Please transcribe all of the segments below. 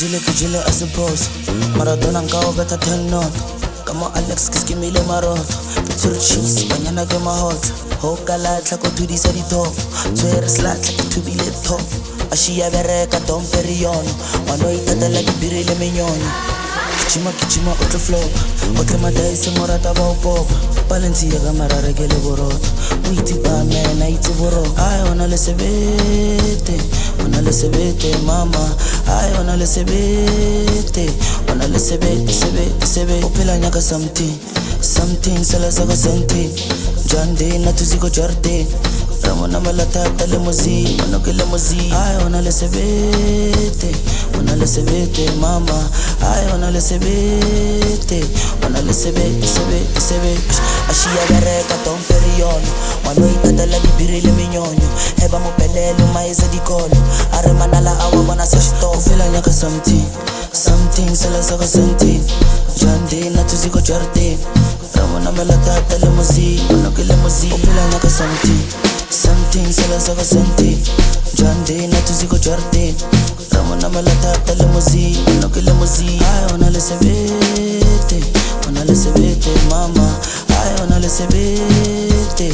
Kujile, I suppose. Maradona ngao better 10 not. Come on, Alex, kiskimile marot. Future cheese, banyana ke mahot. Hokala tlako to di sedito. Twere slat to be lit top. Ashia bereka dom periono. Mano itatala di birile mignoni. Kichima otle flop. Otle madai se morata ba pop. Balenciaga marara ke le borot. Witi ba mena iti borot. Ay ona le sebete. Ona le sebete mama. Ay ona le sebete. Ona le sebete. Opela nyaka something sala sako senti. Jande na tuziko jarde. Ramona malata tale mozi, mano ke le mozi. Ay ona le sebete mama. Ay ona le sebete. Ona le sebete. Ashia bereka tom perion. Mano itatala di birile mignonyo. Eba mo pelelo maisa di colo. Are manala awa wana sa sto. Fila nyaka something sala sako senti. Jande na tuziko jarde. Ramona malata tale mozi, mano ke le mozi. Fila nyaka something sala sako senti. Jande na tuziko jarde. Ramona malata tale mozi, mano ke le mozi. Ay ona le sebete mama. Ay ona le sebete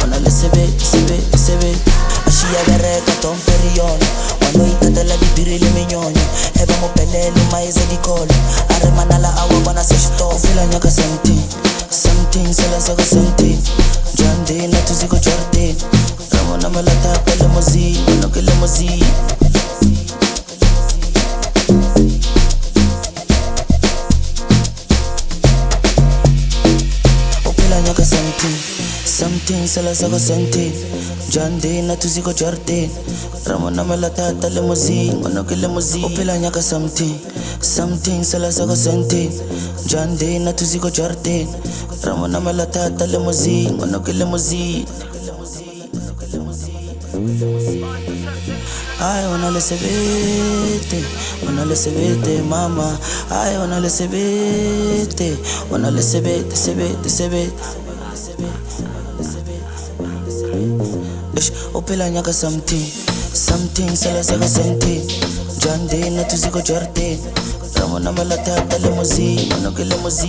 Ashia bereka tom perion. Mano itatala di birile mignonyo. Eba mo pelelo maisa di colo. Are manala awa wana sa sto. Fila nyaka something sala sako senti. Jande na tuziko jarde. Ramona malata tale mozi, mano ke le mozi. Something sala sako senti. Jande na tuziko jarde. Ramona malata tale mozi, mano ke le mozi. Opela nyaka something sala sako senti. Jande na tuziko jarde. Ramona malata tale mozi, mano ke le mozi. Ay ona le sebete mama. Ay ona le sebete Opela nyaka something sala sako senti. Jande na tuziko jarde. Ramona malata tale mozi, mano ke le mozi.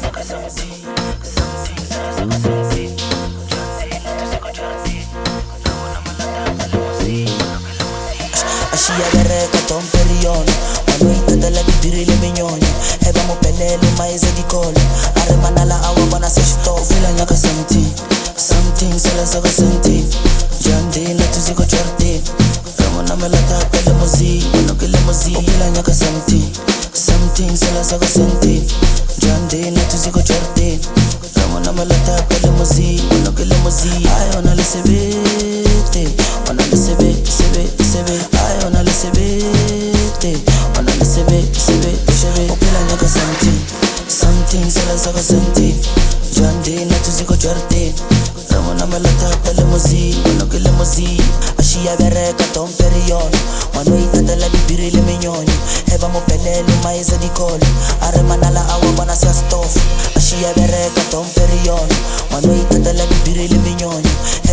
Ashia bereka tom perion. Mano itatala di birile mignonyo. Eba mo pelelo maisa di colo. Are manala awa wana sa sto. Fila nyaka something sala sako senti. Jande na tuziko jarde. Ramona malata tale mozi, mano ke le mozi. Opela nyaka something sala sako senti. Jande na tuziko jarde. Ramona malata tale mozi, mano ke le mozi. Ay ona le sebete. Ay ona le sebete. Opela nyaka something sala sako senti. Jande na tuziko jarde. Ramona malata tale mozi, mano ke le mozi. Ashia bereka tom perion. Mano itatala di birile mignonyo. Eba mo pelelo maisa di colo. Are manala awa wana sa stof. Ashia bereka tom perion. Mano itatala di birile mignonyo.